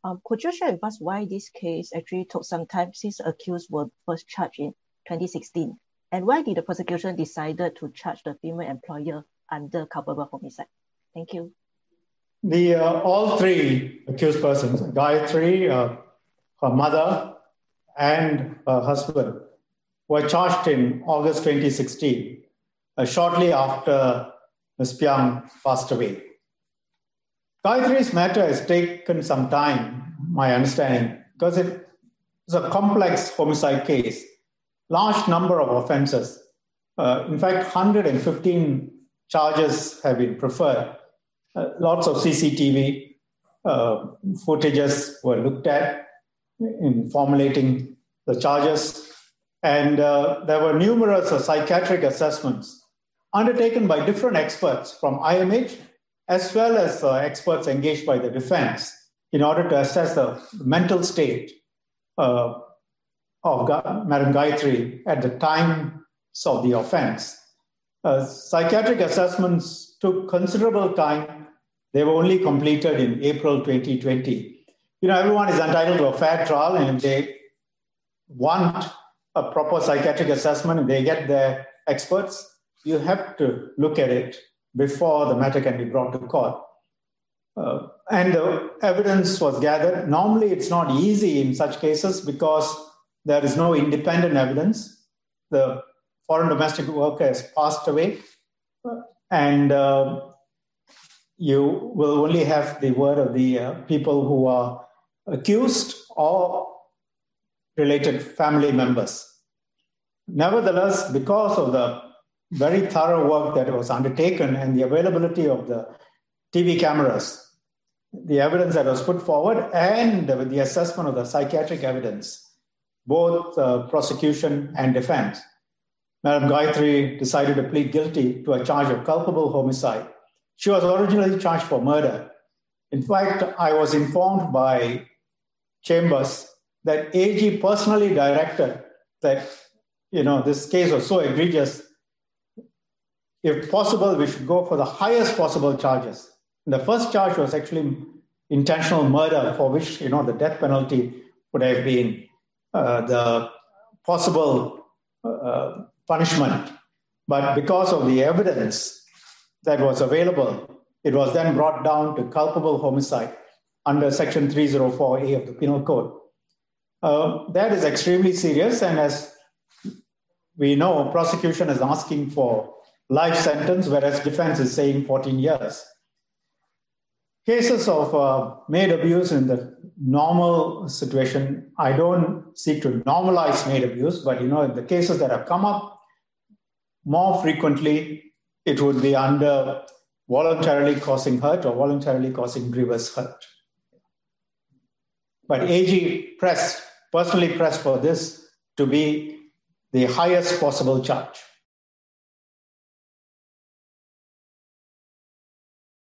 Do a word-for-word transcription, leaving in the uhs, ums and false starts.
Um, could you share with us why this case actually took some time since the accused were first charged in twenty sixteen? And why did the prosecution decided to charge the female employer under culpable homicide? Thank you. The uh, all three accused persons, Gayatri, uh, her mother, and her husband, were charged in August twenty sixteen, uh, shortly after Miz Piang passed away. Gayatri's matter has taken some time, my understanding, because it is a complex homicide case, large number of offenses. Uh, in fact, one hundred fifteen charges have been preferred. Uh, lots of C C T V uh, footages were looked at in formulating the charges. And uh, there were numerous uh, psychiatric assessments undertaken by different experts from I M H, as well as uh, experts engaged by the defense in order to assess the mental state uh, of Ga- Madam Gayatri at the time of the offense. Uh, psychiatric assessments took considerable time. They were only completed in April twenty twenty. You know, everyone is entitled to a fair trial, and if they want a proper psychiatric assessment, if they get their experts, you have to look at it before the matter can be brought to court. Uh, and the evidence was gathered. Normally, it's not easy in such cases because there is no independent evidence. The foreign domestic worker has passed away, and uh, you will only have the word of the uh, people who are accused or related family members. Nevertheless, because of the very thorough work that was undertaken and the availability of the T V cameras, the evidence that was put forward, and with the assessment of the psychiatric evidence, both uh, prosecution and defense, Madam Gayatri decided to plead guilty to a charge of culpable homicide. She was originally charged for murder. In fact, I was informed by Chambers that A G personally directed that, you know, this case was so egregious. If possible, we should go for the highest possible charges. And the first charge was actually intentional murder, for which, you know, the death penalty would have been uh, the possible uh, punishment. But because of the evidence that was available, it was then brought down to culpable homicide under Section three oh four A of the Penal Code. Uh, that is extremely serious, and as we know, prosecution is asking for life sentence, whereas defense is saying fourteen years. Cases of uh, maid abuse in the normal situation, I don't seek to normalize maid abuse, but you know, in the cases that have come up, more frequently, it would be under voluntarily causing hurt or voluntarily causing grievous hurt. But A G pressed, personally pressed for this to be the highest possible charge.